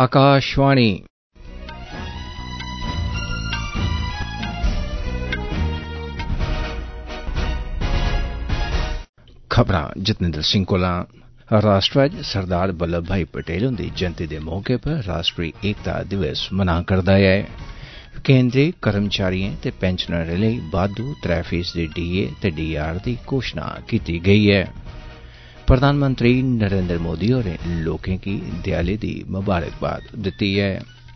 आकाशवाणी खबरां जतिंदर सिंह कोला। राष्ट्रध्वज सरदार वल्लभ भाई पटेल हुंदी जयंती दे मौके पर राष्ट्रीय एकता दिवस मना करदा ऐ। केंद्री कर्मचारियें ते पेंशनरें लेई बाद्दू 3% डीए ते डीआर दी घोषणा कीती गेई ऐ। प्रधानमंत्री नरेंद्र मोदी होरें लोकें गी दियाली दी मुबारकबाद दित्ती ऐ।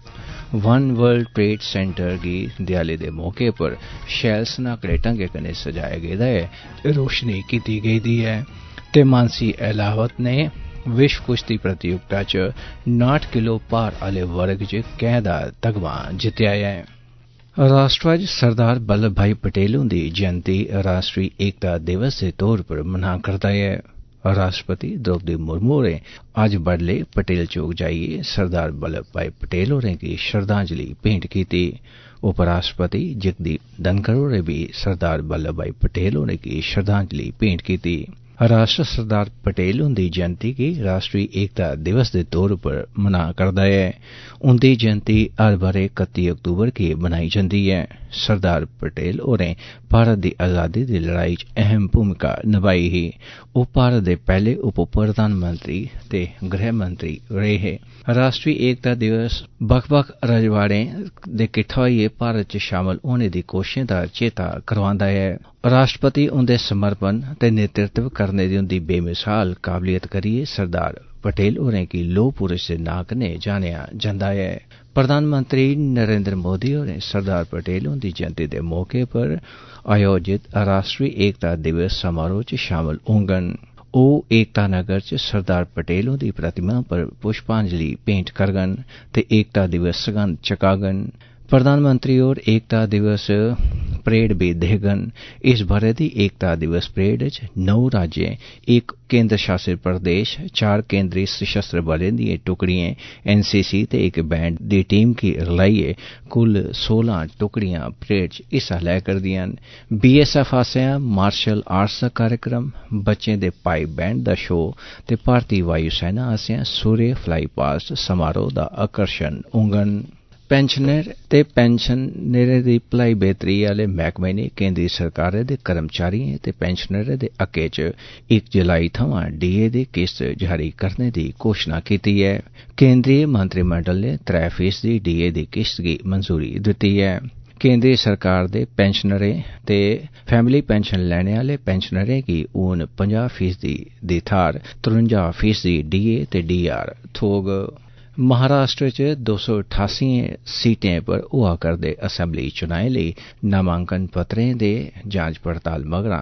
वन वर्ल्ड ट्रेड सेंटर गी दियाली दे मौके पर शैल सनाकड़े ढंगै कन्नै सजाया गेदा ऐ ते रोशनी कीती गेदी ऐ ते मानसी अहलावत ने विश्व कुश्ती प्रतियोगिता च 59 किलो भार आले वर्ग च कैंह दा तगमा जित्तेआ ऐ। राष्ट्रध्वज सरदार वल्लभ भाई पटेल हुंदी जयंती राष्ट्रीय एकता दिवस दे तौर पर मना करदा ऐ। राष्ट्रपति द्रौपदी मुर्मू होरें अज्ज बडलै पटेल चौक जाइयै सरदार वल्लभ भाई पटेल होरें गी श्रद्धांजलि भेंट कीती। उपराष्ट्रपति जगदीप धनखड़ होरें भी सरदार वल्लभ भाई पटेल होरें गी श्रद्धांजलि भेंट कीती। राष्ट्र सरदार पटेल हुंदी जयंती गी राष्ट्रीय एकता दिवस दे तौर पर मना करदा ऐ। उंदी जयंती हर बरे 31 अक्तूबर गी मनाई जंदी ऐ। सरदार पटेल होरें भारत दी आजादी दी लड़ाई च अहम भूमिका नभाई ही। ओह भारत दे पैहले उप प्रधानमंत्री ते गृहमंत्री रेह् हे। राष्ट्रीय एकता दिवस बक्ख-बक्ख रजवाड़ें दे किट्ठा होइयै भारत च शामल होने दी कोशिशें दा चेता करवांदा ऐ। राष्ट्रपति उंदे समर्पण ते नेतृत्व करने दी उंदी बेमिसाल काबलियत करियै सरदार पटेल होरें गी लौह पुरुष दे नां कन्नै जानेआ जंदा ऐ। प्रधानमंत्री नरेंद्र मोदी होरें सरदार पटेल हुंदी जयंती दे मौके पर आयोजित राष्ट्रीय एकता दिवस समारोह च शामल होंगन। ओह एकता नगर च सरदार पटेल हुंदी प्रतिमा पर पुष्पांजलि भेंट करगन ते एकता दिवस सगंध चकागन। प्रधानमंत्री होर एकता दिवस परेड भी दिक्खगन। इस बरे दी एकता दिवस परेड च 9 राज्यें, 1 केंद्र शासित प्रदेश, 4 केंद्री सशस्त्र बलें दिएं टुकड़ियें, एनसीसी ते 1 बैंड दी टीम गी रलाइयै कुल 16 टुकड़ियां परेड च हिस्सा लै करदियां न। बीएसएफ आसेआ मार्शल आर्ट्स दा कार्यक्रम, बच्चें दे पाइप बैंड दा शो ते भारती वायु सेना आसेआ सूर्य फ्लाई पास्ट समारोह दा आकर्षण होंगन। पेंशनर ते पेंशनरें दी भलाई बेहतरी आले मैहकमे ने केंद्री सरकारै दे कर्मचारियें ते पेंशनरें दे हक्कै च 1 जुलाई थमां डीए दी किस्त जारी करने दी घोषणा कीती ऐ। केंद्रीय मंत्रिमंडल ने 3% डीए दी किस्त गी मंजूरी दित्ती ऐ। केंद्री सरकार दे पेंशनरें ते फैमिली पेंशन लैने आले पेंशनरें गी हून 50% दी थाहर 53% डीए ते डीआर थ्होग। महाराष्ट्र च 288 सीटें पर होआ करदे असैम्बली चुनाएं लेई नामांकन पत्रें दे जांच पड़ताल मगरा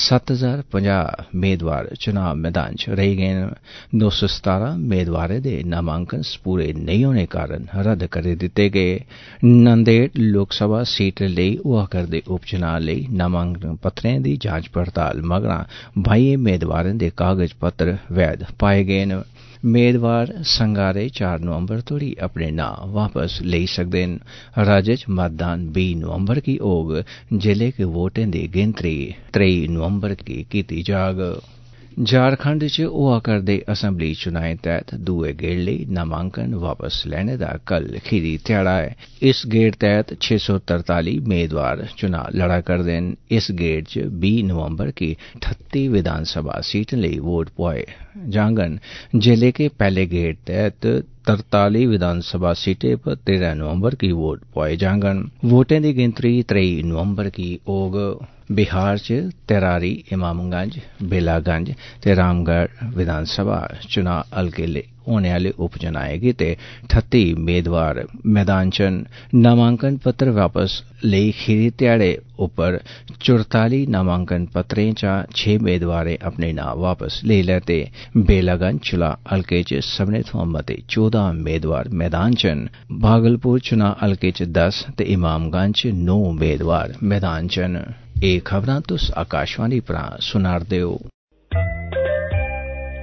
7050 मेदवार चुनाव मैदान च रेही गे न। 217 मेदवारें दे नामांकन पूरे नेईं होने कारण रद्द करी दित्ते गे। नांदेड़ लोकसभा सीट लेई होआ करदे उपचुनाव लेई नामांकन पत्रें दी जांच पड़ताल मगरा 22 मेदवारें दे कागज पत्र वैध पाए गे न। मेदवार संगारे 4 नवंबर तोड़ी अपने नां वापस लेई सकदे न। राज्य च मतदान 20 नवंबर गी होग, जेल्लै कि वोटें दी गिनतरी 23 नवंबर गी कीती जाग। झारखंड च होआ करदे असैम्बली चुनाएं तैह्त दुए गेड़ लेई नामांकन वापस लैने दा कल खीरी ध्याड़ा ऐ। इस गेड़ तैह्त 643 मेदवार चुनां लड़ा करदे न। इस गेड़ च 20 नवंबर गी 38 विधानसभा सीटें लेई वोट पोआए जांगन, जेल्लै कि पैहले गेड़ तैह्त 43 विधानसभा सीटें पर 13 नवंबर गी वोट पोआए जांगन। वोटें दी गिनतरी 23 नवंबर गी होग। बिहार च तेरारी, इमामगंज, बेलागंज ते रामगढ़ विधानसभा चुनां हलके लेई होने आले उपचुनाएं गितै 38 मेदवार मैदान च न। नामांकन पत्र वापस लेई खीरी ध्याड़े उप्पर 44 नामांकन पत्रें चा 6 मेदवारें अपने नां वापस लेई लैते। बेलागंज चुनां हलके च सभनें थमां मते 14 मेदवार मैदान च न। भागलपुर चुनां हलके च 10 ते इमामगंज च 9 मेदवार मैदान च न। एह् खबरां तुस आकाशवाणी परा सुना'रदे ओ।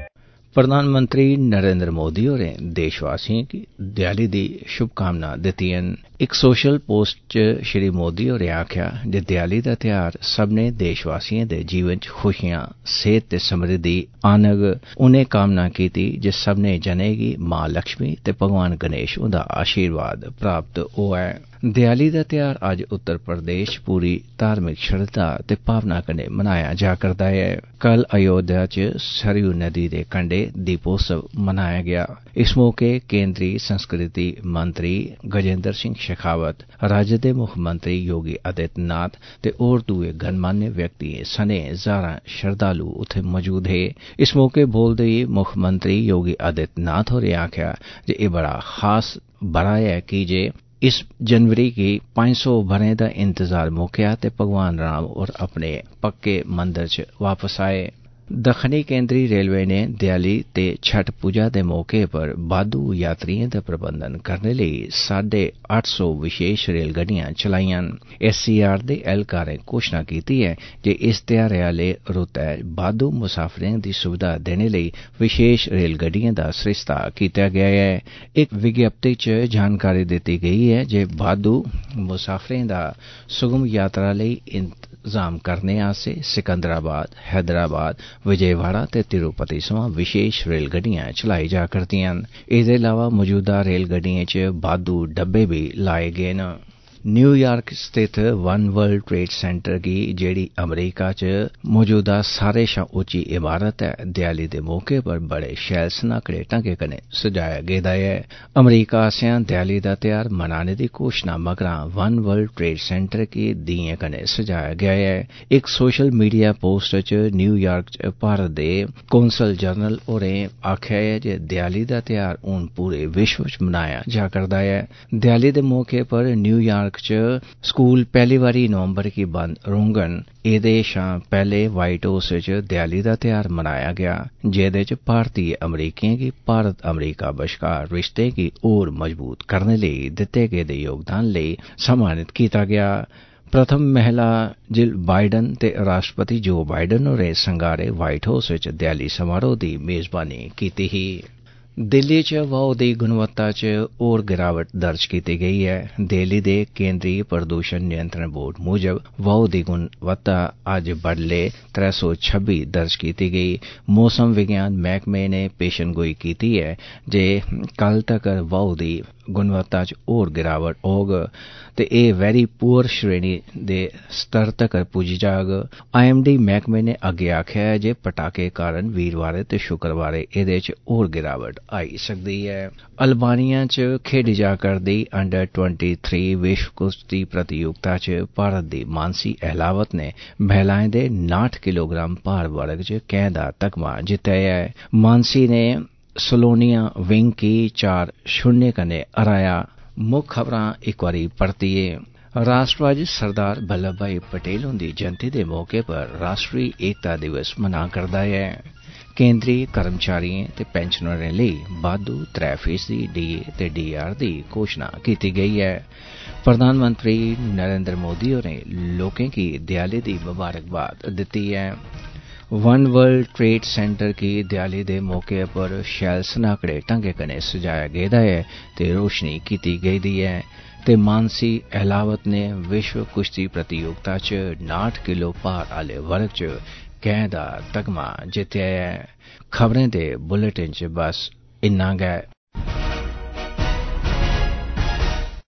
प्रधानमंत्री नरेंद्र मोदी होरें देशवासियों गी दियाली दी शुभकामना दित्तियां। इक सोशल पोस्ट च श्री मोदी होरें आखेआ जे दियाली दा त्यौहार सब्भनें देशवासियों दे जीवन च खुशियां, सेहत ते समृद्धि आनग। उनें कामना कीती जे सब्भनें जनें गी मां लक्ष्मी ते भगवान गणेश हुंदा आशीर्वाद प्राप्त होऐ। दियाली दा त्यौहार अज्ज उत्तर प्रदेश च पूरी धार्मिक श्रद्धा ते भावना कन्नै मनाया जा करदा ऐ। कल अयोध्या च सरयू नदी दे कंढे दीपोत्सव मनाया गेआ। इस मौके केंद्री संस्कृति मंत्री गजेंद्र सिंह शेखावत, राज्य दे मुक्खमंत्री योगी आदित्यनाथ ते होर दुए गणमान्य व्यक्तिएं सने हजारां श्रद्धालु उत्थे मौजूद हे। इस मौके बोलदे होई मुक्खमंत्री योगी आदित्यनाथ होरें आखेआ जे एह् बड़ा खास बरा ऐ की जे इस जनवरी गी 500 ब'रें दा इंतजार मुक्केआ ते भगवान राम होर अपने पक्के मंदर च वापस आए। दक्खनी केंद्री रेलवे ने दियाली ते छठ पूजा दे मौके पर बाद्दू यात्रिएं दा प्रबंधन करने लेई 850 विशेष रेलगड्डियां चलाईयां। SCR दे ऐह्लकारें घोषणा कीती ऐ जे इस त्यौहारै आह्ले रुत्तै बाद्दू मुसाफरें दी सुविधा देने लेई विशेष रेलगड्डिएं दा सरिस्ता कीता गेआ ऐ। इक विज्ञप्ति च जानकारी दित्ती गेई ऐ जे बाद्दू मुसाफरें दा सुगम यात्रा लेई इंतजाम करने आस्तै सिकंदराबाद, हैदराबाद, विजयवाड़ा ते तिरुपति सोयां विशेष रेलगड्डियां चलाई जा करदियां न। एह्दे अलावा मौजूदा रेलगड्डिएं च बाद्दू डब्बे भी लाए गे न। न्यूयार्क स्थित वन वर्ल्ड ट्रेड सेंटर गी जेह्ड़ी अमरीका च मौजूदा सारे शा उच्ची इमारत ऐ, दियाली दे मौके पर बड़े शैल सनाकड़े ढंगै कन्नै सजाया गेदा ऐ। अमरीका आसेआ दियाली दा त्यौहार मनाने दी घोषणा मगरा वन वर्ल्ड ट्रेड सेंटर गी दीएं कन्नै सजाया गेआ ऐ। इक सोशल मीडिया पोस्ट च न्यूयार्क च भारत दे कौंसल जनरल होरें आखेआ ऐ जे दियाली दा त्यौहार हून पूरे विश्व च मनाया जा करदा ऐ। दियाली दे मौके पर न्यूयार्क च स्कूल पैह्ली बारी नवंबर गी बंद रौह्ङन। एह्दे शा पैह्ले व्हाइट हाउस च दियाली दा त्यौहार मनाया गेआ, जेह्दे च भारतीय अमरीकियें गी भारत अमरीका बश्कार रिश्तें गी होर मजबूत करने लेई दित्ते गेदे योगदान लेई सम्मानित कीता गेआ। प्रथम महिला जिल बाइडन ते राष्ट्रपति जो बाइडन होरें संगारे व्हाइट हाउस च दियाली समारोह दी मेजबानी कीती ही। दिल्ली च वायु दी गुणवत्ता च होर गिरावट दर्ज कीती गेई ऐ। दिल्ली दे केंद्री प्रदूषण नियंत्रण बोर्ड मूजब वायु दी गुणवत्ता अज्ज बडलै 326 दर्ज कीती गेई। मौसम विज्ञान मैह्कमे ने पेशनगोई कीती ऐ जे कल तक्कर वायु दी गुणवत्ता च होर गिरावट होग ते एह् वेरी पुअर श्रेणी दे स्तर तक्कर पुज्जी जाग। IMD मैह्कमे ने अग्गे आखेआ ऐ जे पटाखे कारण वीरवारें ते शुक्रवारें एह्दे च होर गिरावट आई सकदी ऐ। अल्बानिया च खेडी जा करदी अंडर 23 विश्व कुश्ती प्रतियोगिता च भारत दी मानसी अहलावत ने महिलाएं दे 69 किलोग्राम भार वर्ग च कैंह् दा तगमा जित्तेआ ऐ। मानसी ने सलोनिया विंग गी 4-0 कन्नै हराया। मुक्ख खबरां इक बारी परतियै। राष्ट्र अज्ज सरदार वल्लभ भाई पटेल हुंदी जयंती दे मौके पर राष्ट्री एकता दिवस मना करदा ऐ। केंद्री कर्मचारियें ते पेंशनरें लेई बाद्दू 3% DA ते DR दी घोषणा कीती गेई ऐ। प्रधानमंत्री नरेंद्र मोदी होरें लोकें गी दियाली दी मुबारकबाद दित्ती ऐ। वन वर्ल्ड ट्रेड सेंटर गी दियाली दे मौके पर शैल सनाकड़े ढंगै कन्नै सजाया गेदा ऐ ते रोशनी कीती गेदी ऐ। ते मानसी अहलावत ने विश्व कुश्ती प्रतियोगिता च 69 किलो भार आह्ले वर्ग च कैंह् दा तगमा जित्तेआ ऐ। खबरें दे बुलेटिन च बस इन्ना गै।